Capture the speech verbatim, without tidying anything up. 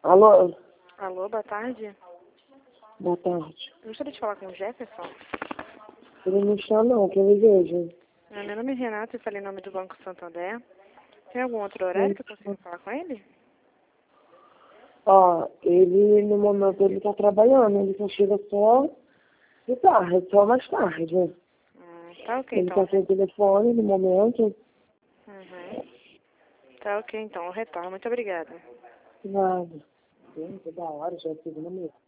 Alô? Alô, boa tarde. Boa tarde. Eu gostaria de falar com o Jefferson. Ele não está não, que ele veja. Ah, Meu nome é Renata, eu falei em nome do Banco Santander. Tem algum outro horário que eu consiga falar com ele? Ó, ele no momento ele tá trabalhando, ele só chega só de tarde, só mais tarde. Hum, tá ok, Ele então. tá sem telefone no momento. Uhum. Tá ok, então. Eu retorno. Muito obrigada. Nada. Gente, da hora, já é segunda mesmo.